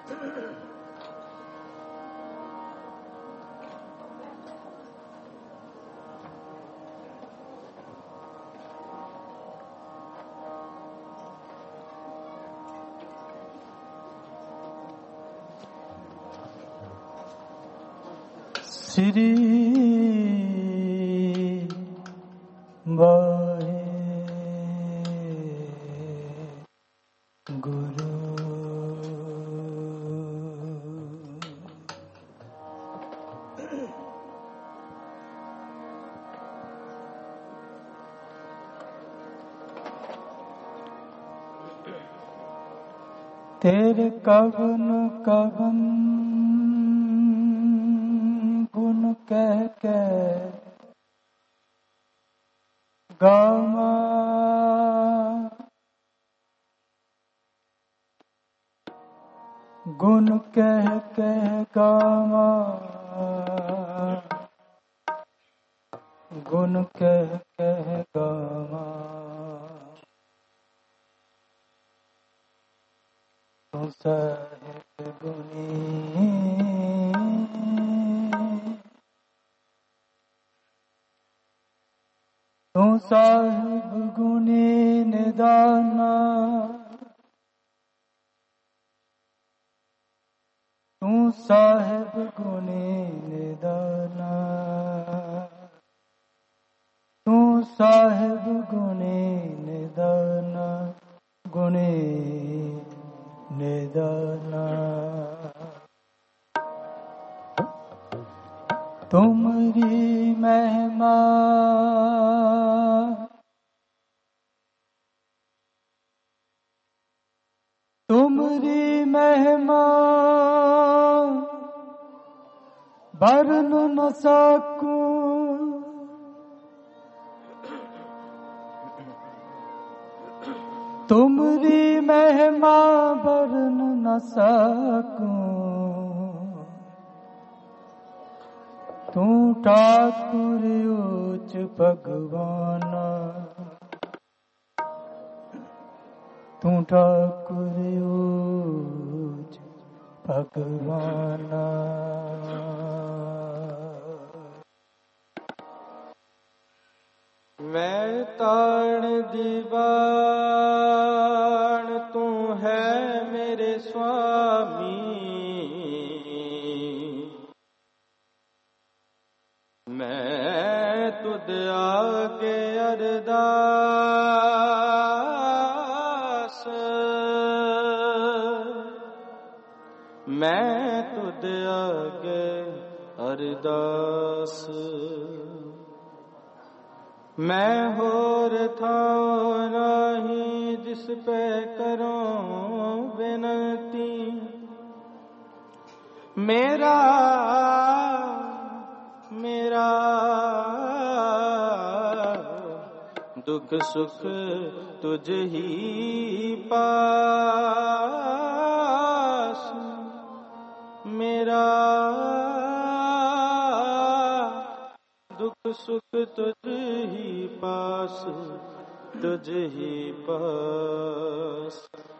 श्री वाहे गुरु। तेरे कवन कवन गुण कह के गावा, गुण कह के गावा, गुण कह के गावा। तू साहिब गुणी, तू साहिब गुणी निदाना, तू साहिब गुणी निदाना, तू साहिब गुणी निदाना, गुणी निदाना। तुमरी महिमा तुमरी महिमा बरन न सकूं, तुमरी महिमा बरन न सकूं। तू ठाकुर उच्च भगवान, तू ठाकुर उच्च भगवान। मैं ताण दीवान, तू है मेरे स्वामी। मैं तुद आगे अरदास, मैं तुद आगे अरदास। मैं होर था नहीं जिस पे करूं विनती। मेरा मेरा दुख सुख तुझ ही पास। मेरा दुख सुख तुझ ही पास, तुझ ही पास।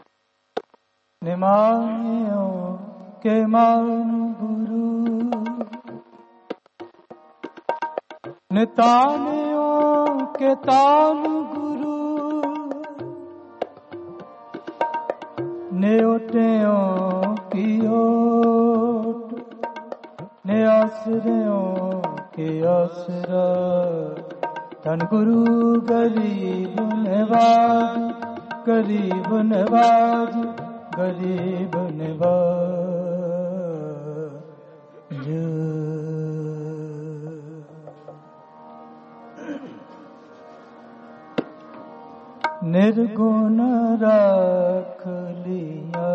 निमानियों के मान गुरु, नितानियों के तान गुरु, न्योटियों की ओट, न्यासरियों के आसरा। धन गुरु गरीब नवाज, गरीब नवाज, गरीब नवाज। निर्गुण रख लिया,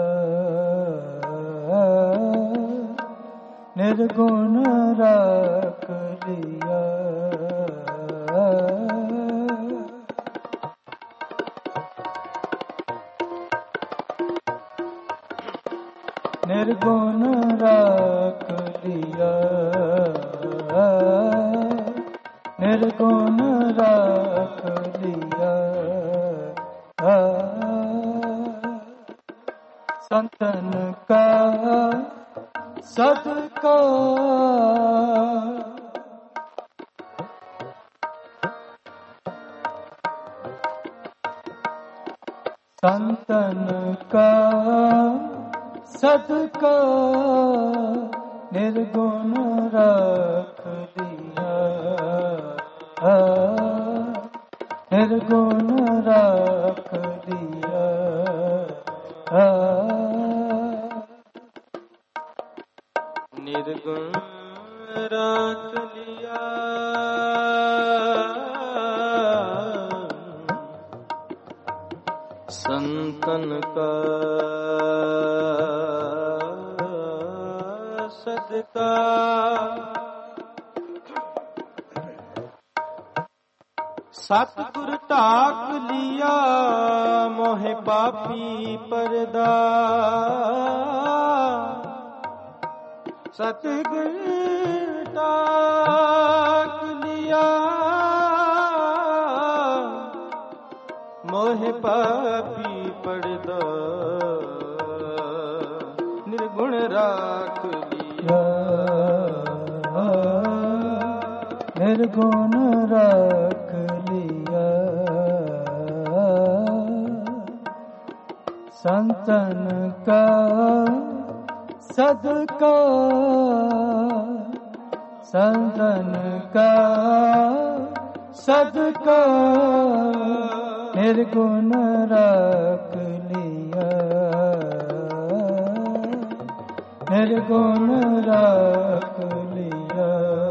निर्गुण रख लिया। निर्गुण रख लिया, निर्गुण रख लिया। संतन का सदका संतन का सदका निर्गुण रख लिया निर्गुण रख लिया निर्गुण रख लिया संतन का सदका सतगुर ढाक लिया मोहे पापी परदा सतगुर ढाक लिया मोहे पापी परदा निर्गुण राख लिया निर्गुण रख लिया संतन का सदका संतन का सदका निर्गुण रख लिया निर्गुण रख लिया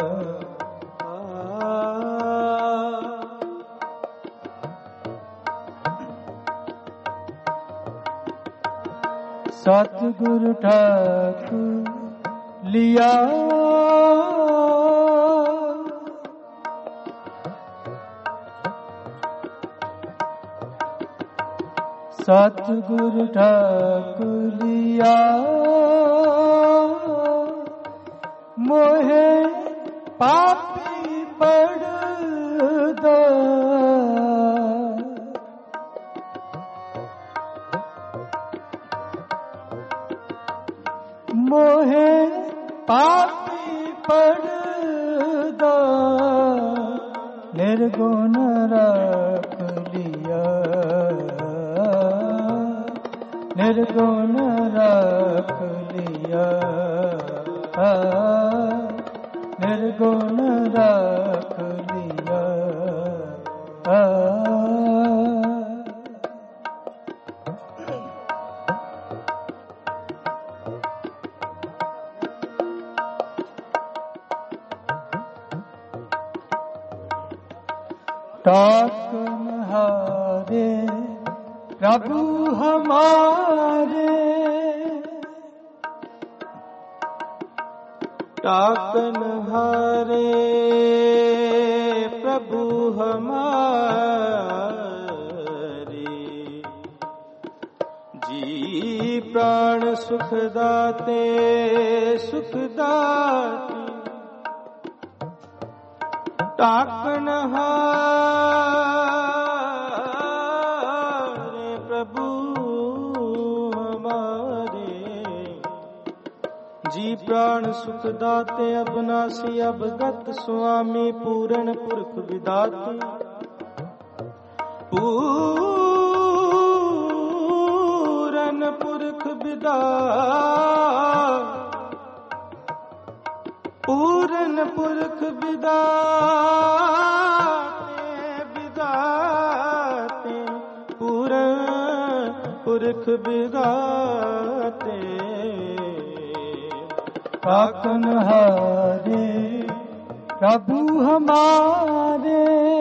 सतगुरु ठाक लिया सतगुरु ठाक लिया मोहे पापी पड़दा मोहे पापी पड़दा निर्गुण रख लिया निर्गुण रख लिया निर्गुण रख लिया ताकन हारे प्रभु हमारे ताकन हारे प्रभु हमारे जी प्राण सुख दाते सुख दाते ताकन हारे प्रभु हमारे जी प्राण सुख दाते अबनासी अवगत स्वामी पूर्ण पुरख विदाते पूर्ण पुरख विदाते पूर्ण पुरख विदाते पूर्ण पुरख विदाते ताकन हारे प्रभु हमारे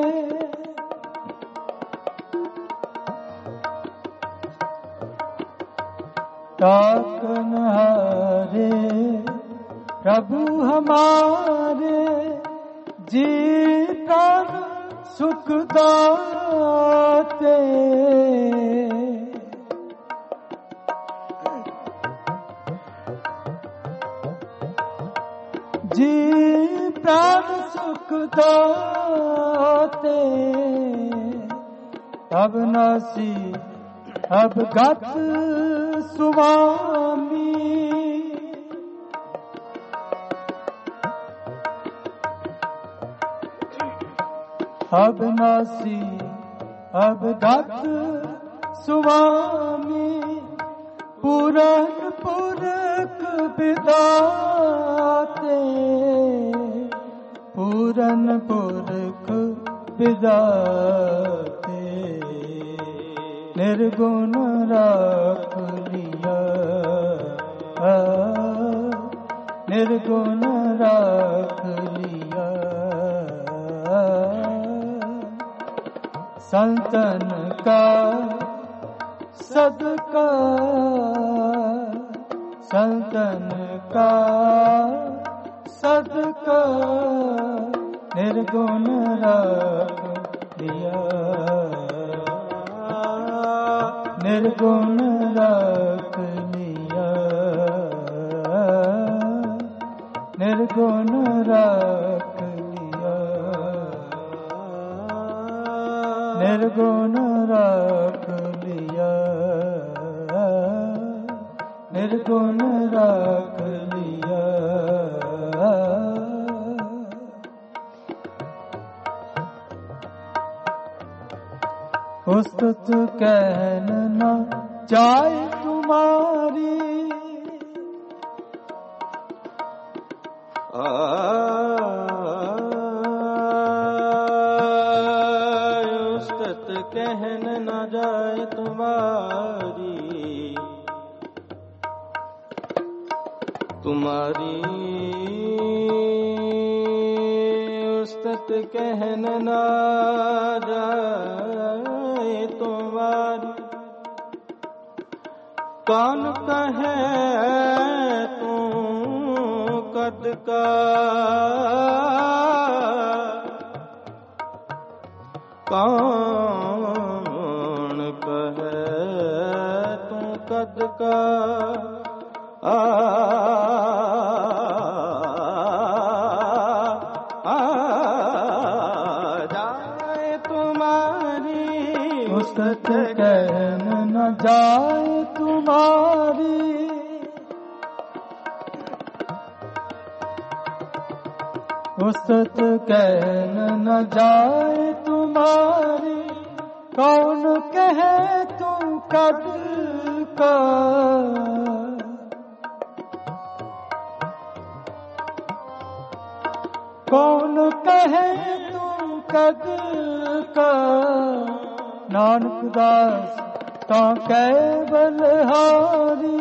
ताकन हारे प्रभु हमारे जी प्राण सुख दाते जी प्राण सुख दाते अबनासी अवगत स्वामी। अविनाशी अवगत स्वामी, पूरन पुरख विदाते, पूरन पुरख विदाते, निर्गुण राख लिया, निर्गुण राख लिया। संतन का सदका, संतन का सदका, निर्गुण राख लिया, निर्गुण राख लिया, निर्गुण राख लिया, निर्गुण राख लिया, निर्गुण राख लिया। उस्तुत कहन न जाए तुम्हारी, उस्तुत कहन न जाए तुम्हारी, तुम्हारी उस्तुत कहन न जाए तुम्हारी। कौन कहे तू कद का, कौन कहे तू कद का, जाए तुम्हारी उस्तत कहन न जाए तुम्हारी, उस्तत कहन न जाए तुम्हारी। कौन कहे तुम कद का, कौन कहे तुम कद का। नानक दास ता केवल हारी,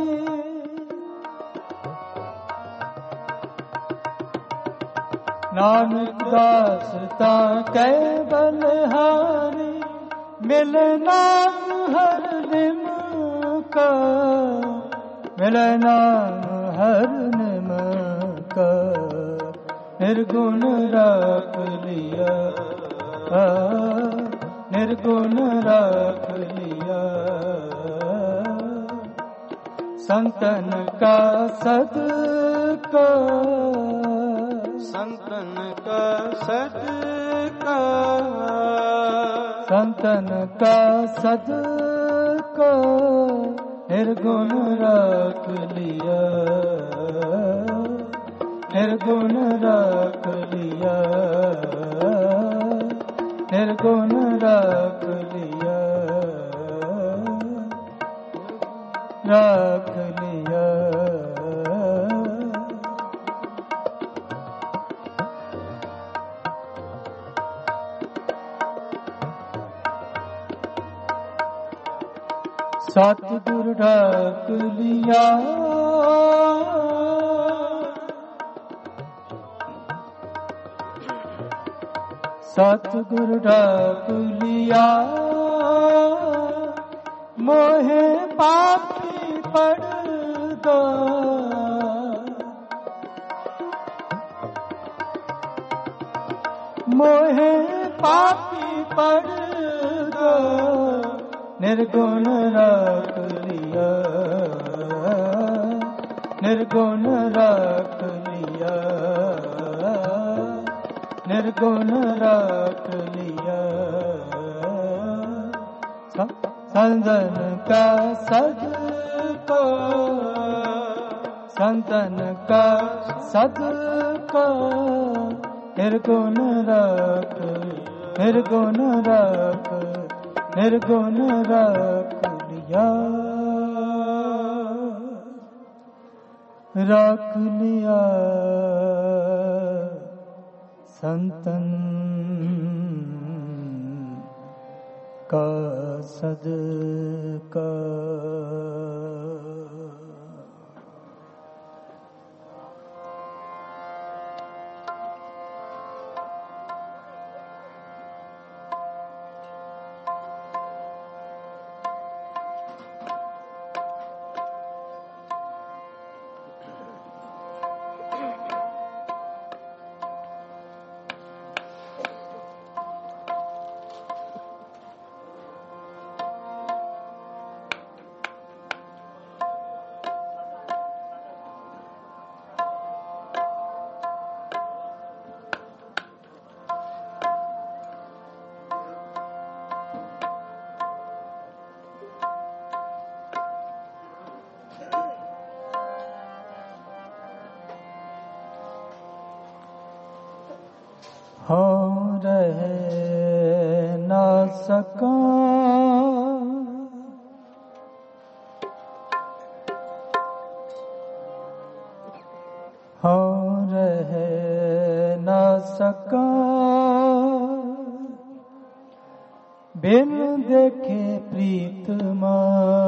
नानक दास ता केवल हारी। मिलना हर निम का, मिलना हर निम का, निर्गुण राख लिया, निर्गुण राख लिया। संतन का सदका, संतन का सदका, संतन का सदका, निर्गुण राख लिया, निर्गुण राख लिया, निर्गुण राख लिया, राख लिया। सतगुरु ढाक लिया, सतगुरु ढाक लिया। मोहे पापी पड़दा, मोहे पापी पड़दा, निर्गुण राख लिया, निर्गुण राख लिया, निर्गुण राख लिया। संजन का सदका, को संतन का सदका निर्गुण रख निर्गुण रख निर्गुण रख लिया रख लिया संतन का सदका। हो रहे ना सका हो रहे ना सका बिन देखे प्रीतमा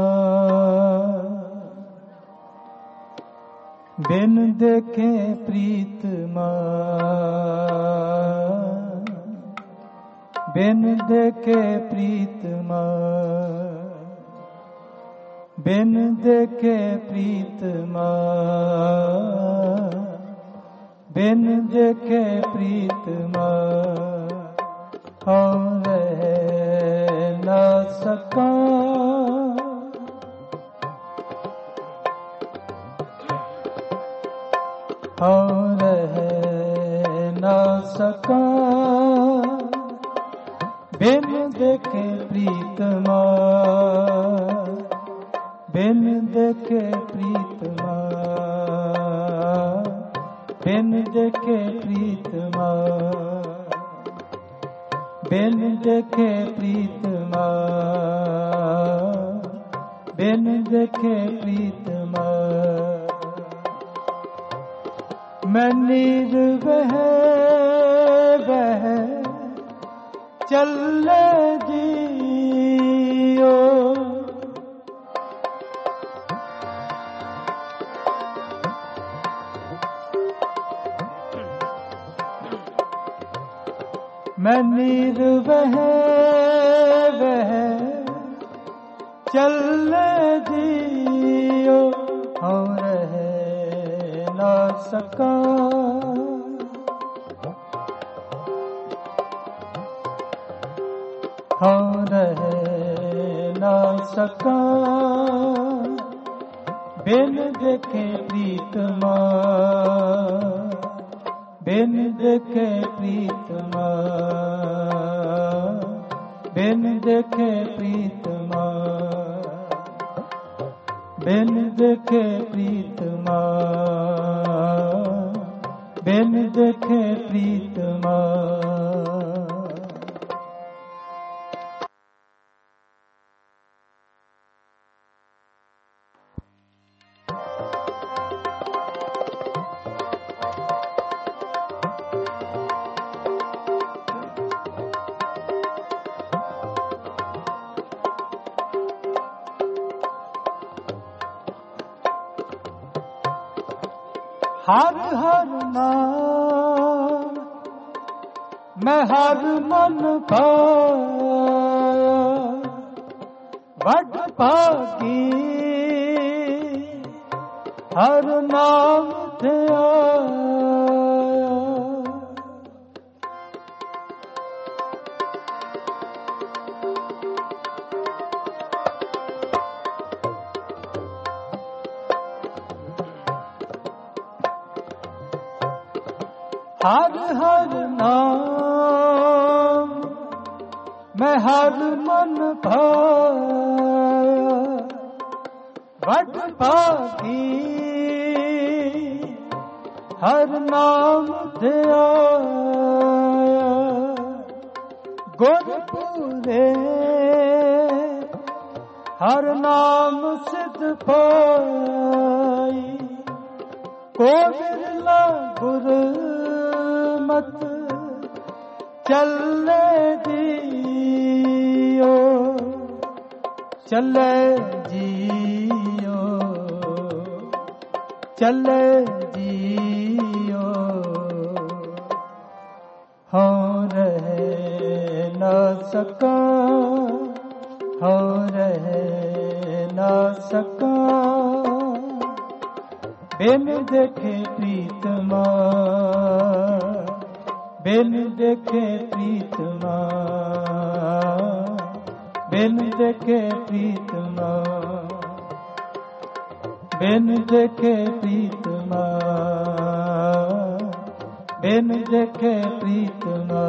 बिन देखे प्रीतमा बिन देखे प्रीतमा बिन देखे प्रीतमा बिन देखे प्रीतमा हो रहे न सका हो रहे न सका बिन देखे प्रीतमा बिन देखे प्रीतमा बिन देखे प्रीतमा बिन देखे प्रीतमा बिन देखे प्रीतमा मैं नीर बह बह चले जियो मैं नीर बह बह चले जियो हो रहे ना सका हो रहे ना सका बिन देखे प्रीतमा बिन देखे प्रीतमा बिन देखे प्रीतमा बिन देखे प्रीतमा बिन देखे प्रीतमा हर हर नाम मैं हर मन पाया बड़ भागी हर नाम थे आया हर हर नाम मैं हर मन पाया वट भागी हर नाम ध्याया गुर पूरे हर नाम सिद्ध पाई को बिरला गुर मत चले जियो चले जियो चले जियो हो रहे न सका हो रहे न सका बिन देखे प्रीतमा बिन देखे प्रीतमा बिन देखे प्रीतमा बिन देखे प्रीतमा बिन देखे प्रीतमा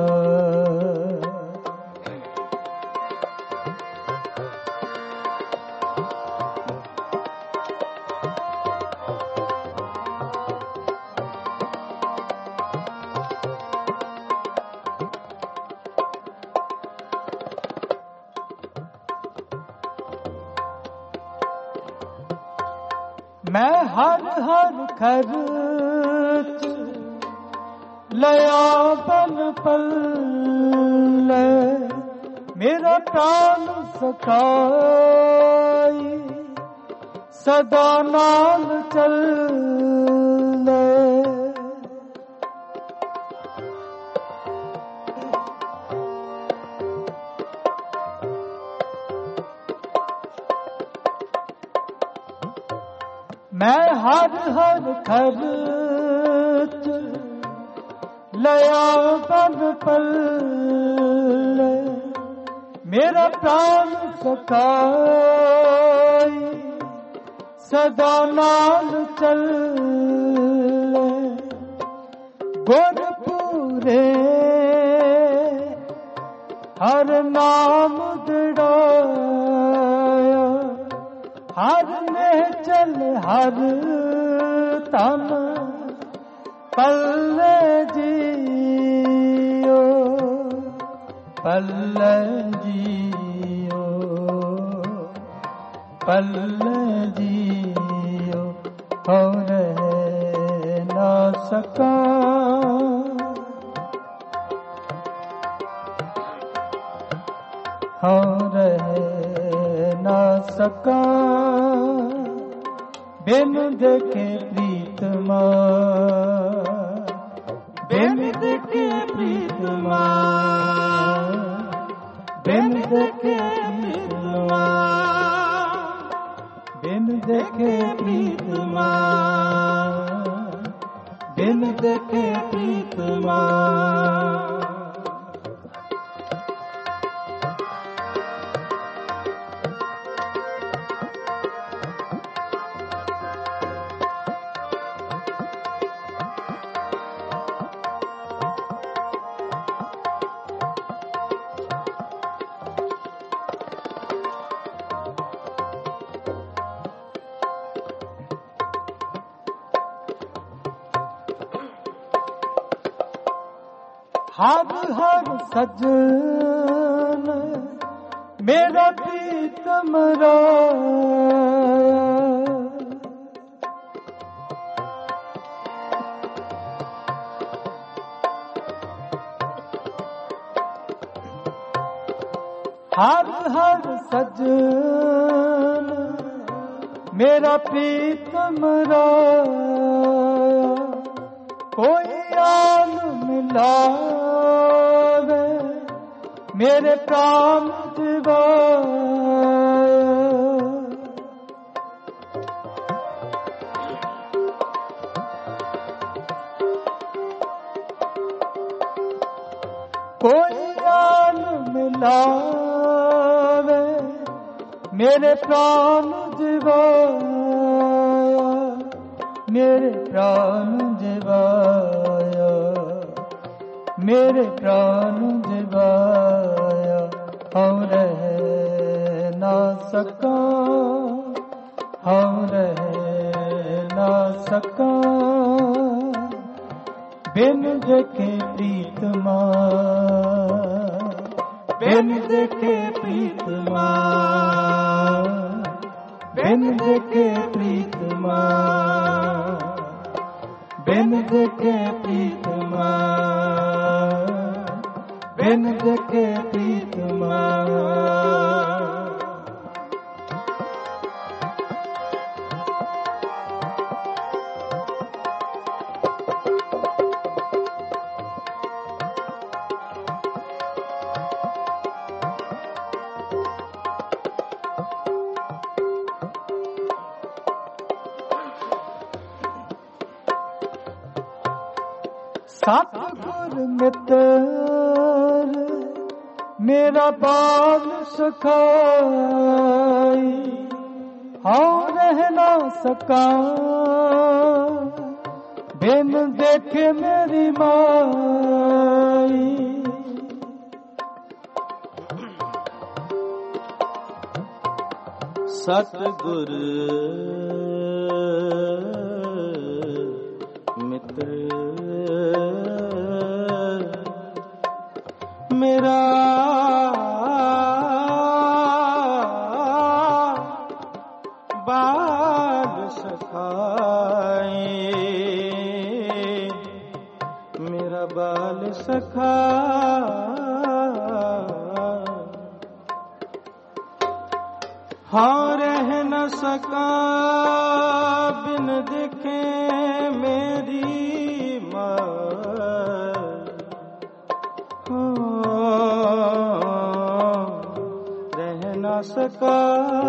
मैं हर हर खर्च लया बन पल मेरा प्राण सखाई सदा नाल चल मैं हर हर खर्च लया बन पल मेरा प्राण सखाई सदा नाल चल गुर पूरे हर नाम दृढ़ाया हर ने चल हर तन पल्ले जियो पल्ले जियो पल्ले जियो हो रहे न सका हो रहे न सका बिन देखे प्रीतमा बिन देखे प्रीतमा बिन देखे प्रीतमा बिन देखे प्रीतमा बिन देखे प्रीतमा हर हर सजन मेरा प्रीतम हर हर सजन मेरा प्रीतम कोई आन मिला मेरे प्राण दिवा कोई आन मिलावे मेरे प्राण दिवा मेरे प्राण दिवाया मेरे प्राण दिवाया हो रहे ना सका हो सका बिन देखे प्रीतमा, बिन देखे प्रीतमा, बिन देखे प्रीतमा, बिन देखे प्रीतमा, बिन देखे प्रीतमा। सतगुर मित्र मेरा बाल सखाई, हाँ रह ना सका बिन देखे मेरी माई। सतगुर मित्र मेरा बाल सखाए, मेरा बाल सखा हाँ रह न सका बिन देखे मेरी माँ। रह न सका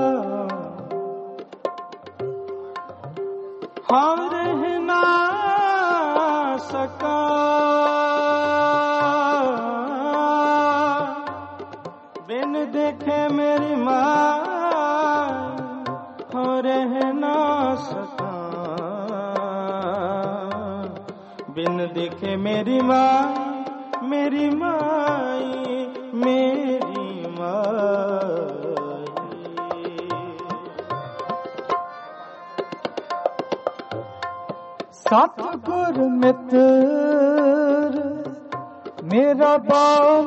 हाँ रह न सका बिन देखे मेरी माँ। रह ना सका बिन देखे मेरी माँ, मेरी माई, मेरी माई। सतगुर मित्र मेरा बाल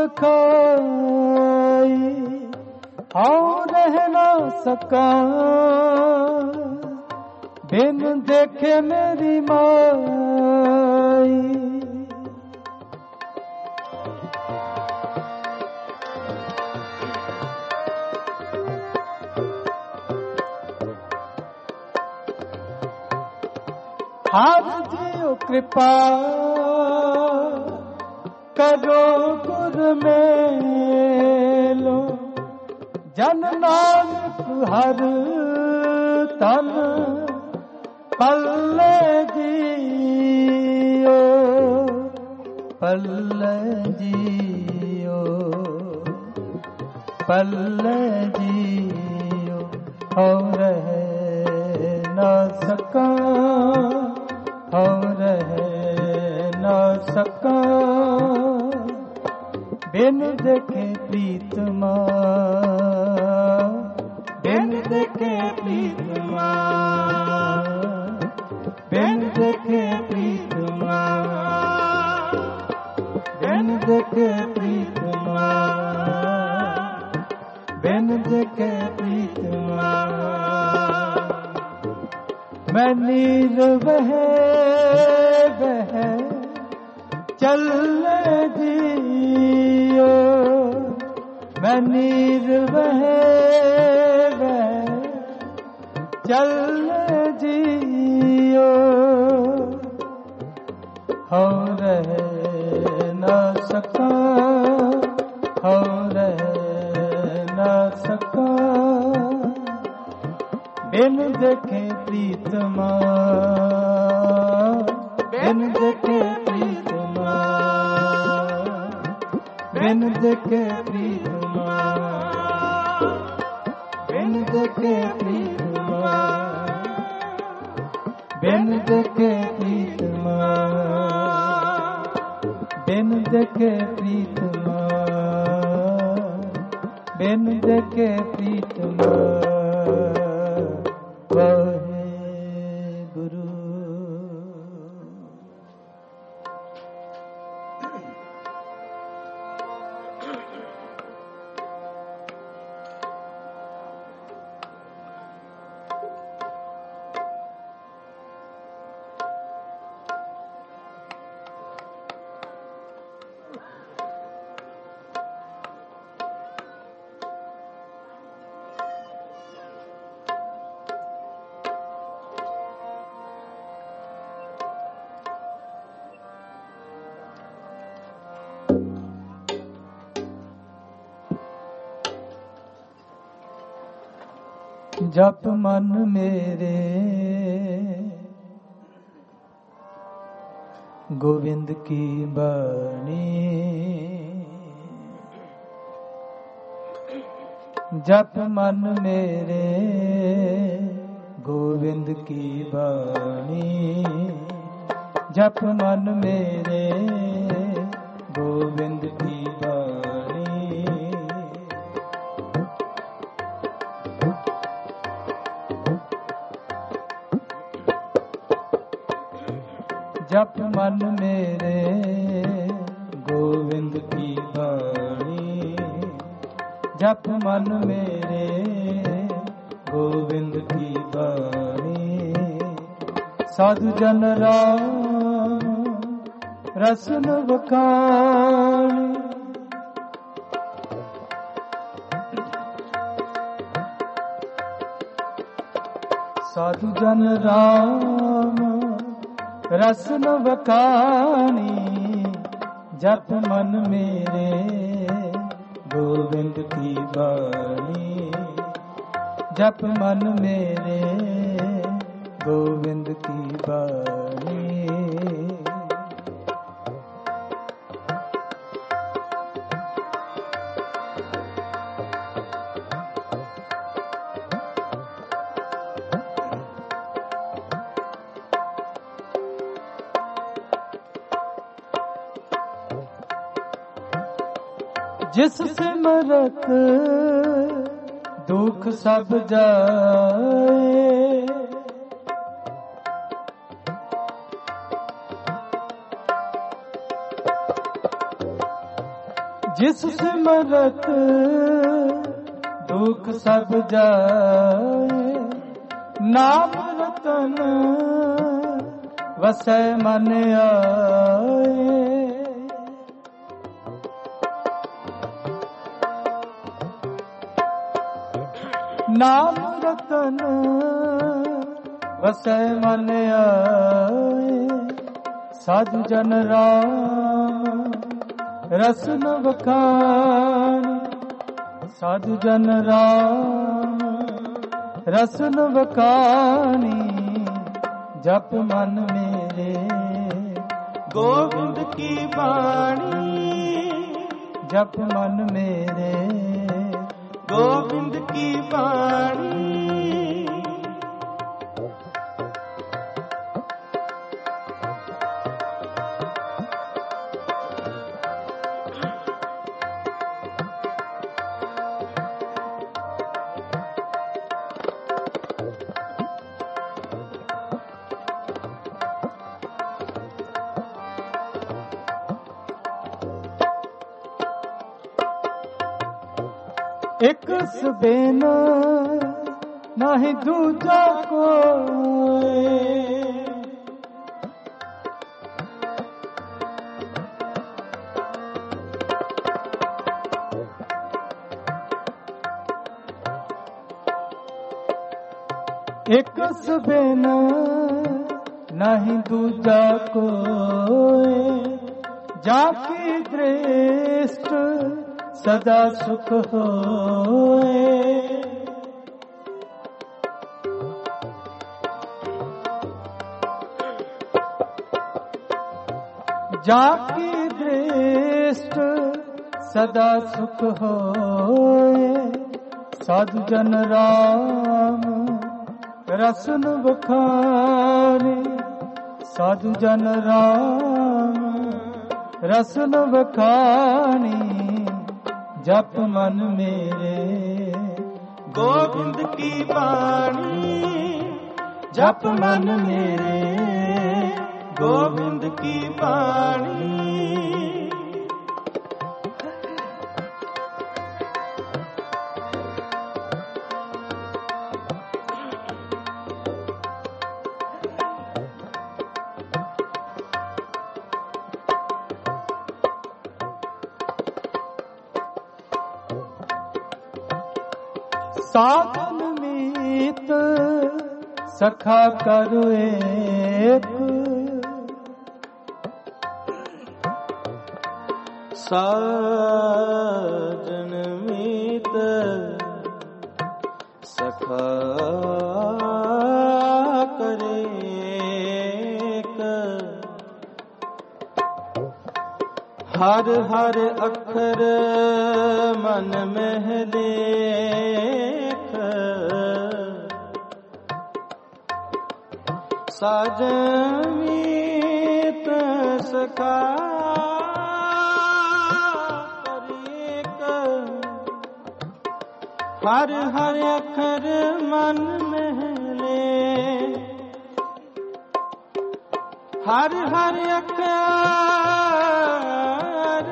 सखाई, हाँ रह ना सका बिन देखे मेरी माई। हाथ जियो कृपा करो गुर मेलो, जन नानक हर तन पल्ले जियो, पल्ले जियो, पल्ले जियो। और रह न सका, और रह न सका बिन देखे प्रीतमा, बिन देखे प्रीतमा, बिन देखे प्रीतमा, बिन देखे प्रीतमा, बिन देखे प्रीतमा। मैं नीर बह बह चलने जियो, मैं नीर बह बह चलने जियो। हो रह न सका, हो रह न सका बिन देखे प्रीतमा, बिन देखे प्रीतमा, बिन देखे प्रीतमा, बिन देखे प्रीतमा, बिन देखे प्रीतमा, बिन देखे प्रीतमा, बिन देखे प्रीतमा। वाहे गुरु। जप मन मेरे गोविंद की बाणी, जप मन मेरे गोविंद की बाणी, जप मन मेरे गोविंद की बाणी। जप मन मेरे गोविंद की बाणी, जप मन मेरे गोविंद की बाणी। साधु जन राम रसन बखानी, साधु जन राम रसन बखानी, जप मन मेरे गोविंद की बाणी, जप मन मेरे गोविंद की बाणी। जिस सिमरत दुख सब जाए, जिस सिमरत दुख सब जाए, नाम रतन वसै मन आए। नाम रतन वसै मन आए, साधु जन राम रसन बखानी, साधु जन राम रसन बखानी, जप मन मेरे गोविंद की बाणी, जप मन मेरे गोविंद की बाणी। एक सबेन नहीं दूजा कोई, एक सबेन नहीं दूजा कोई, जाकी दृष्ट सदा सुख होए। जाकी दृष्ट सदा सुख होए, साधु जन राम रसन बखानी, साधु जन राम रसन बखानी, जप मन मेरे गोविंद की बाणी, जप मन मेरे गोविंद की बाणी। साधन मीत सखा करु एक, साजन मीत सखा हर हर अखर मन में लेख, साजमीत सखा परीक। हर हर अखर मन में ले, हर हर अखर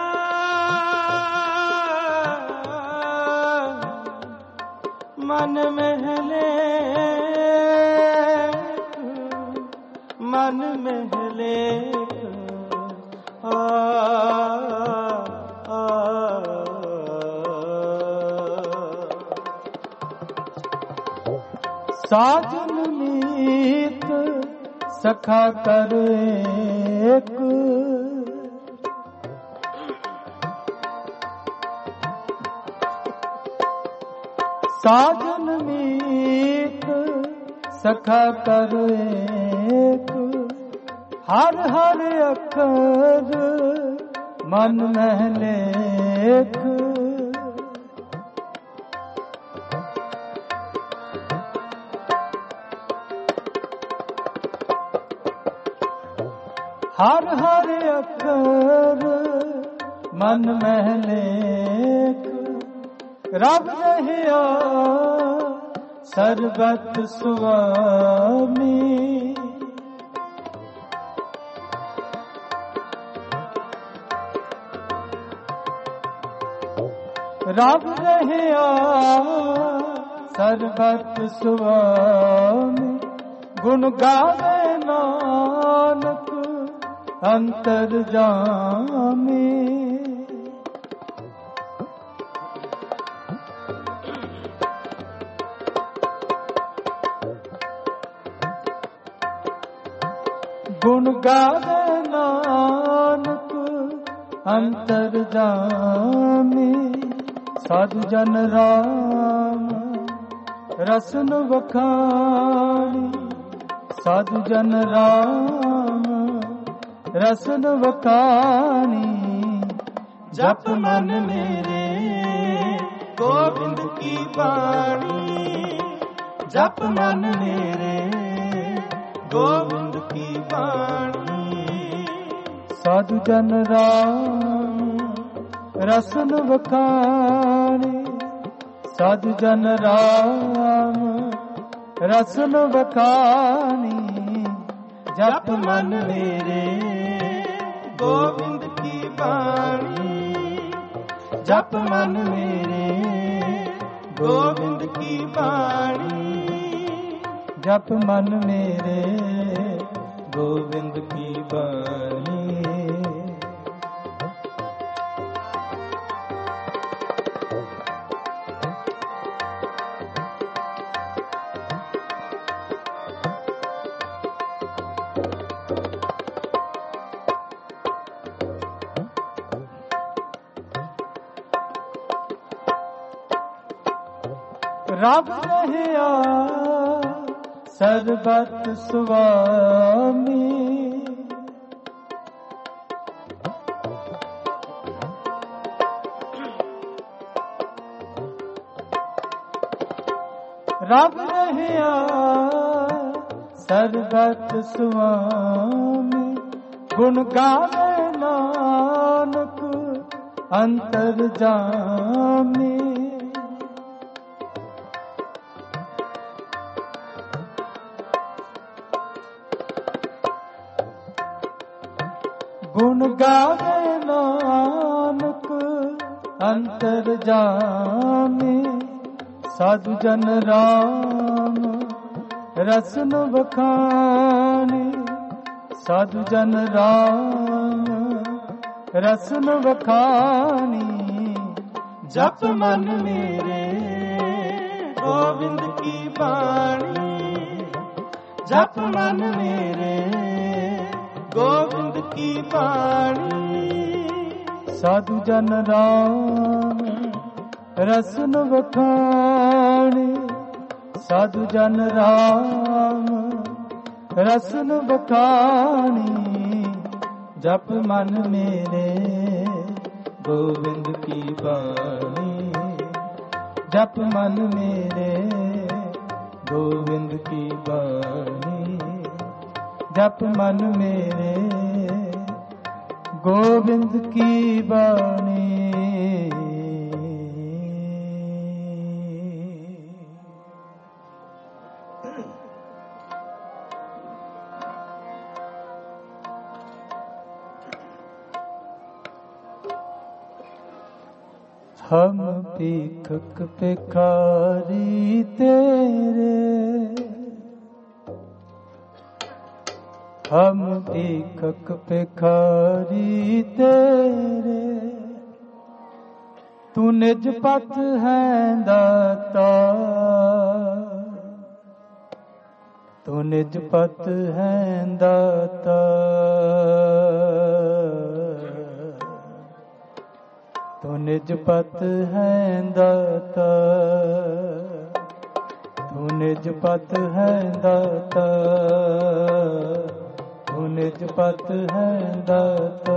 मन में ले, मन में ले। साजन मीत सखा कर एक, साजन मीत सखा कर एक। हर हर अखर मन में लेख, हर हर अखर मन में लेख। रब रहिया सर्बत स्वामी, रब रहिया सर्बत स्वामी। गुण गावे नानक अंतर्जामी, गुण गावे नानक अंतर्जामी। साधु जन राम रसन वखाणी, साधु जन राम रसन वखाणी। जप मन मेरे गोविंद की बाणी, जप मन मेरे गोविंद की बाणी। साधु जन राम रसन वखाणी, साधु जन राम रसन वखाणी। जप मन मेरे गोविंद की बाणी, जप मन मेरे गोविंद की बाणी। जप मन मेरे गोविंद की बाणी। रब रहिया सर्बत स्वामी, रब रहिया सर्बत स्वामी। गुण गावे नानक अंतर्जामी, गुण गावे नानक अंतर्जामी। साधु जन राम रसन वखाणी, साधु जन राम रसन वखाणी। जप मन मेरे गोविंद की बाणी, जप मन मेरे गोविंद की बाणी। साधु जन राम रसन वखाणी, साधु जन राम रसन वखाणी। जप मन मेरे गोविंद की बानी, जप मन मेरे गोविंद की बानी, जप मन मेरे गोविंद की बानी। हम भीखक भिखारी तेरे, हम भीखक भिखारी तेरे, तू निज पत है दाता, तू निज पत है दाता, तू निज पत है दाता, तू निज पत है दाता, तू निज पत है दाता।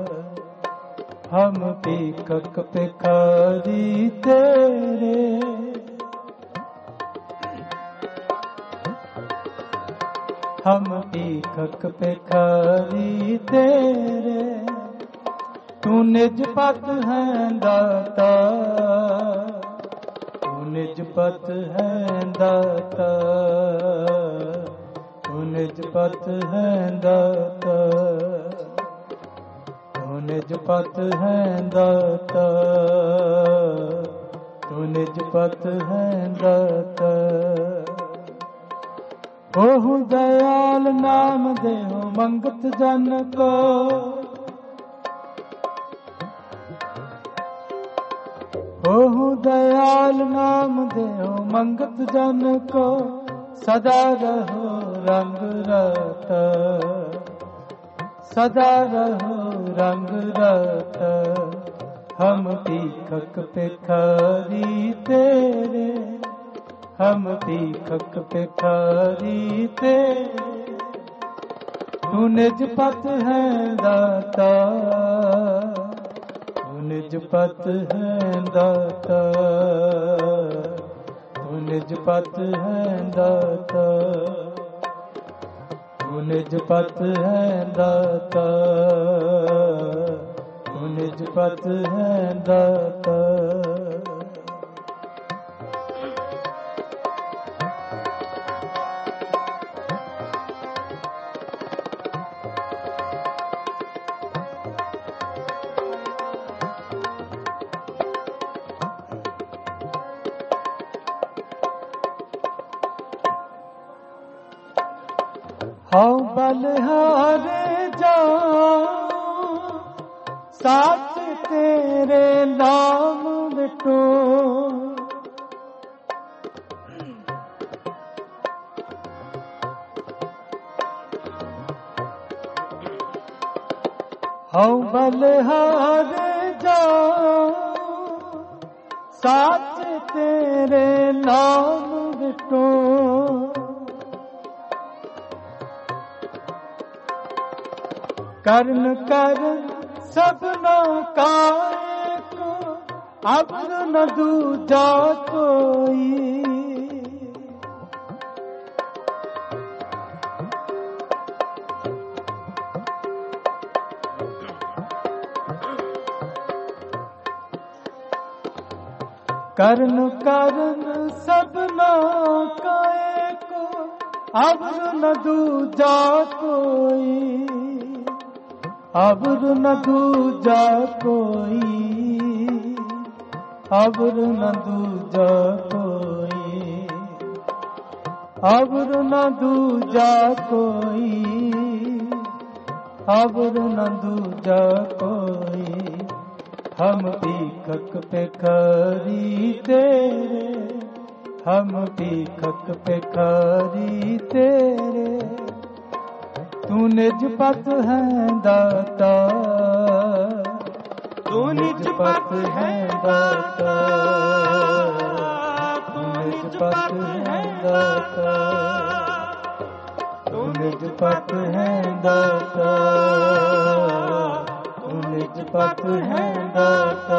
हम भीखक भिखारी तेरे, हम भीखक भिखारी तेरे, तू निज पत है दाता, तू निज पत है दाता, तू निज पत है दाता, तू निज पत है दाता, तू निज पत है दाता। ओहु दयाल नाम देहो मंगत जन को, ओहु दयाल नाम देहो मंगत जन को, सदा रहो रंग रता, सदा रहो रंग रता। हम भीखक भिखारी तेरे, हम भीखक भिखारी तेरे, तू निज पत है दाता, तू निज पत है दाता, तू निज पत है दाता, तू निज पत है दाता, तू निज पत है दाता। हौ बलिहारे जाऊं साथ तेरे नाम मिटो, हौ बलिहारे जाऊं साथ तेरे नाम मिटो, कर्ण कर्ण सबना का को, अब न दूजा कोई। कर्ण कर्ण सबना का को, अब न दूजा कोई, अब्र न दूजा कोई, अब्र न दूजा कोई, अब्र न दूजा कोई, अब्र न दूजा कोई। हम भीखक भिखारी तेरे, हम भीखक भिखारी तेरे, तू निज पत है दाता, तू निज पत है दाता, तू निज पत है दाता, तू निज पत है दाता, निज पत है दाता।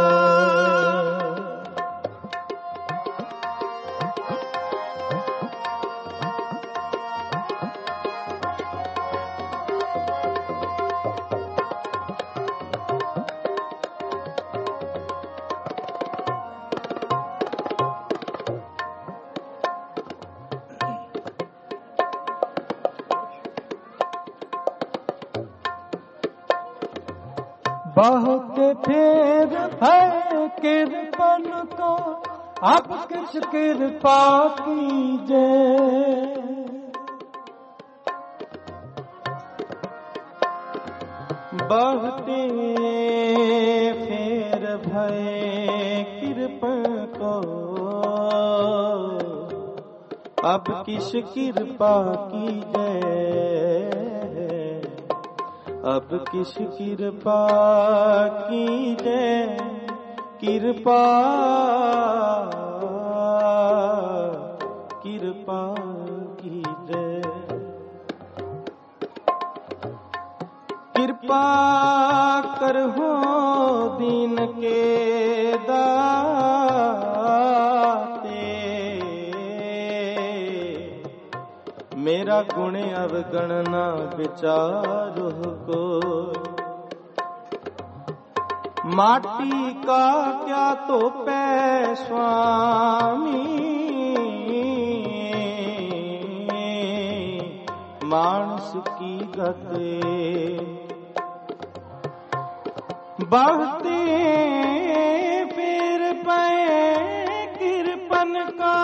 बहुत फेर है कृपन को अब किस कृपा कीजे। बहुते फेर भय कृपन को अब किस कृपा कीजे। अब किस कृपा कीजे, कृपा कृपा कीजे। कृपा करहो दीन के दाते, मेरा गुण अवगणना विचारो को। माटी का क्या तो पै स्वामी, मानस की गते। बढ़ते फिर पे कृपन का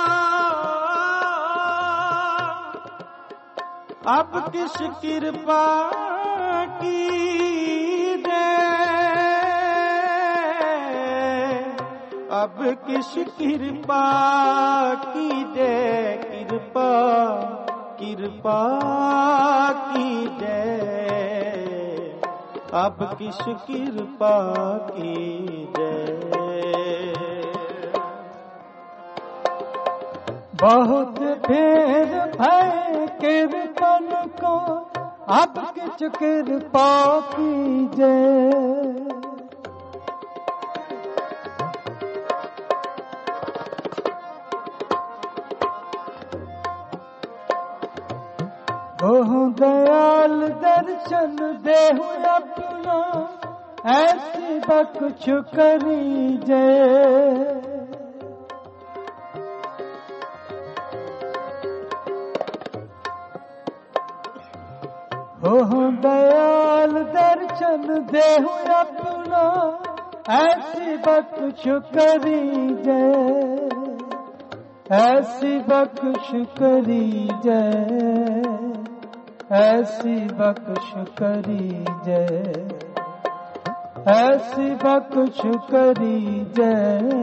अब किस कृपा की दे। अब किस कृपा की दे, कृपा कृपा की दे। अब किस कृपा की दे। बहुत फेर भय कृपन को अब किस कृपा कीजे। ओह दयाल दर्शन देहु अपना ऐसी बख्श करीजे। ओह दयाल दर्शन देहु अपना ऐसी बख्श करीजे। ऐसी बख्श करीजे, ऐसी बख्श करीजे, ऐसी बख्श करीजे,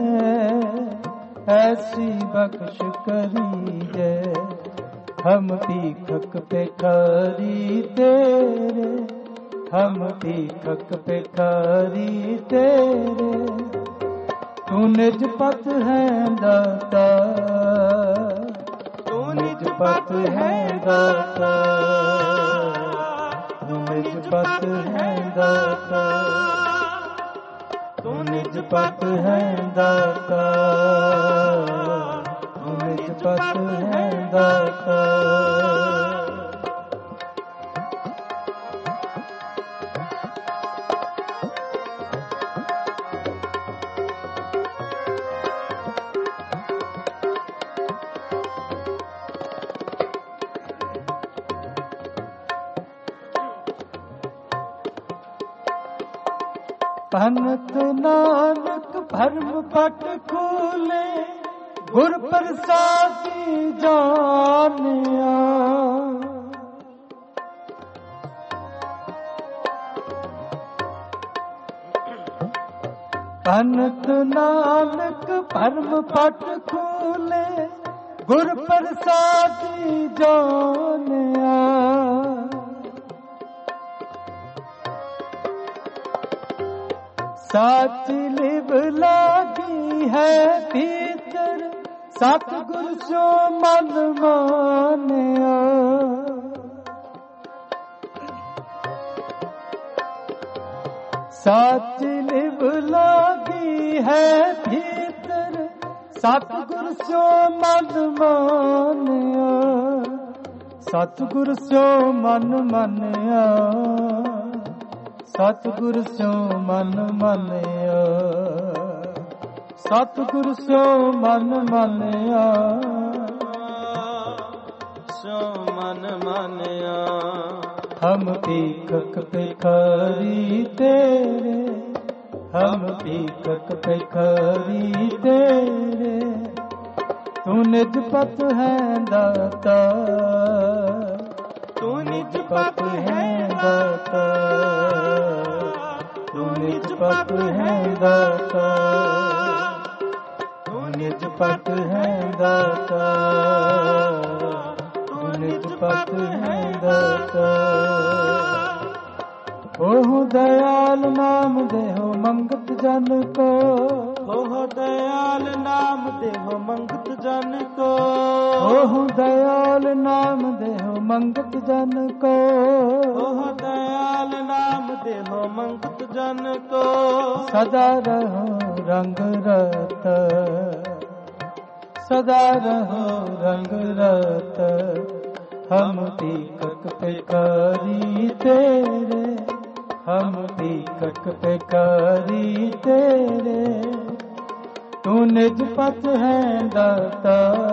ऐसी बख्श करीजे। हम भीखक भिखारी तेरे, हम भीखक भिखारी तेरे। तू निज पत है दाता, तू निज पत है दाता, तू निज पत है दाता, तू निज पत है दाता, तू निज पत है दाता। भनत नानक भरम पट खोले, गुर प्रसादी जानिया। भनत नानक भरम पट खोले, गुर प्रसादी जानिया। साच लिव लागी है भीतर, सतगुर सो मन मानिया। सच लिव लागी है भीतर, सतगुर स्यो मन मानिया, सतगुर स्यो मन मानिया, सतगुर स्यो मन मानिया, सतगुर स्यो मन मानिया, स्यो मन मानिया। हम भीखक भिखारी तेरे, हम भीखक भिखारी तेरे, तू निज पत है दाता, तू निज पत है दाता, तू निज पत है दाता, तू निज पत है दाता, तू निज पत है दाता। ओहु दयाल नाम देहो मंगत जन को, ओहु दयाल नाम देहो मंगत जन को, ओहु दयाल नाम देहो मंगत जन को, ओहु दयाल नाम देहो मंगत जन को। सदा रहो रंग रत, सदा रहो रंग रत, हम भीखक भिखारी तेरे, हम भीखक भिखारी तेरे, तू निज पत है दाता,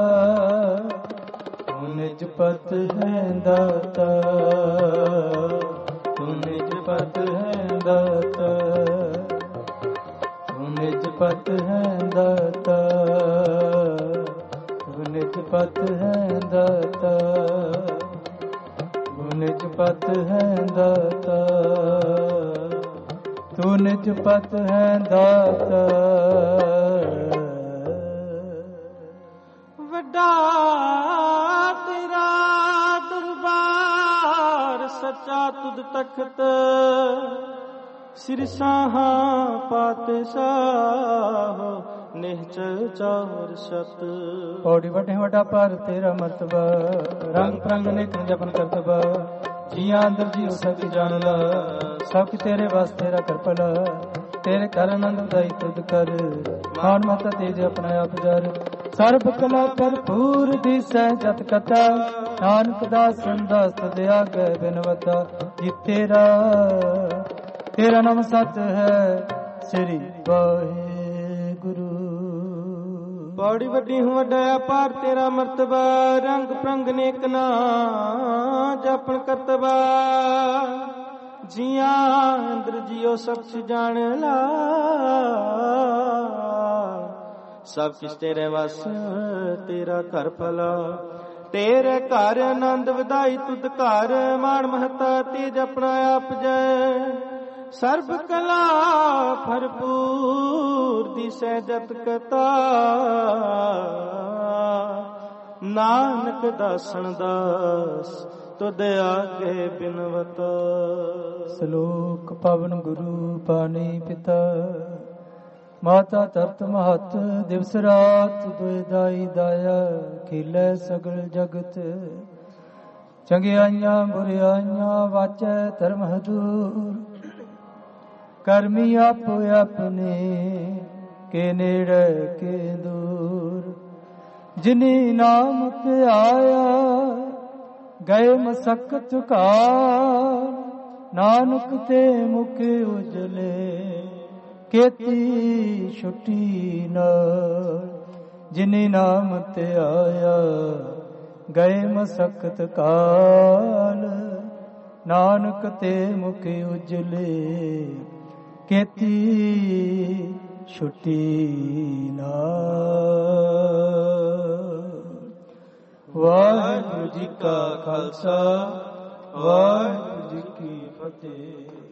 तू निज पत है दाता, तू निज पत है दाता, तू निज पत है दाता, तू निज पत है दाता, तू निज पत है दाता, तू निज पत है दाता। ਵੱਡਾ ਤੇਰਾ ਦਰਬਾਰ ਸੱਚਾ ਤੁਧ ਤਖਤ, ਸਿਰ ਸਾਹਾਂ ਪਾਤਸ਼ਾਹ ਨਿਹਚਲ ਚਾਰ ਸਤ। ਪੌੜੀ ਵੱਡੇ ਵੱਡਾ ਪਰ ਤੇਰਾ ਮਰਤਬਾ, ਰੰਗ ਪ੍ਰੰਗ ਨੇਕ ਜਪਨ ਕਰਤਬਾ, ਜੀਆਂ ਅੰਦਰ ਜੀਉ ਸਭ ਜਾਣ ਲਾ, ਸਭ ਤੇਰੇ ਵਾਸ ਤੇਰਾ ਕਰਪਲਾ, ਤੇਰੇ ਕਰ ਆਨੰਦ ਉਦਾਈ ਤੁਧ ਕਰ, ਮਾਨ ਮਹਤਾ ਤੇਜ ਆਪਣਾ ਆਪ ਜਰ, ਸਰਬ ਕਲਾ ਭਰਪੂਰ ਦਿਸੈ ਜਤ ਕਥਾ, ਨਾਨਕ ਦਾਸ ਸੰਦਾਸ ਤਦ ਆਗੇ ਬਿਨਵਤਾ। ਜੀ ਤੇਰਾ ਤੇਰਾ ਨਾਮ ਸਤ ਹੈ, ਸ੍ਰੀ ਵਾਹਿਗੁਰੂ। ਬੜੀ ਵੱਡੀ ਹੂੰ ਵੱਡਾ ਅਪਾਰ ਤੇਰਾ ਮਰਤਬਾ, ਰੰਗ ਪ੍ਰੰਗ ਨੇਕ ਨਾ ਜਪਨ ਕਰਤਬਾ, ਜੀਆਂ ਅੰਦਰ ਜੀਓ ਸਭ ਜਾਣ ਲਾ, ਸਭ ਕਿਸ ਤੇਰੇ ਵਸ ਤੇਰਾ ਘਰ ਭਲਾ, ਤੇਰੇ ਘਰ ਆਨੰਦ ਵਧਾਈ ਤੁਧ ਘਰ, ਮਾਣ ਮਹਤਾ ਤੇਜ ਆਪਣਾ ਆਪ ਜੈ, ਸਰਬ ਕਲਾ ਭਰਪੂਰ ਦਿਸੈ ਜਤ ਕਥਾ, ਨਾਨਕ ਦਾਸਨ ਦਾਸ ਤੁਧ ਆਗੇ ਬਿਨਵਤਾ। ਸ਼ਲੋਕ ਪਵਨ ਗੁਰੂ ਪਾਣੀ ਪਿਤਾ, ਮਾਤਾ ਤਰਤ ਮਹਤ ਦਿਵਸ ਰਾਤ, ਦੁਇ ਦਾਈ ਦਾਇਆ ਖਿਲੇ ਸਗਲ ਜਗਤ, ਚੰਗਿਆਈਆਂ ਬੁਰਿਆਈਆਂ ਵਾਚੈ ਧਰਮ ਹਜੂਰ, ਕਰਮੀ ਆਪੋ ਆਪਣੇ ਕੇ ਨੇੜੇ ਕੇ ਦੂਰ, ਜਿਨੀ ਨਾਮ ਤੇ ਆਇਆ ਗਏ ਮਸਕਤ ਕਾਰ, ਨਾਨਕ ਤੇ ਮੁਖ ਉਜਲੇ ਕੀਤੀ ਛੁੱਟੀ ਨਾਲ, ਜਿਨੀ ਨਾਮ ਤੇ ਆਇਆ ਗਏ ਮਸਕਤ ਕਾਲ, ਨਾਨਕ ਤੇ ਮੁਖ ਉਜਲੇ ਕੀਤੀ ਛੁੱਟੀ ਨਾਲ। ਵਾਹਿਗੁਰੂ ਜੀ ਕਾ ਖਾਲਸਾ, ਵਾਹਿਗੁਰੂ ਜੀ ਕੀ ਫਤਿਹ।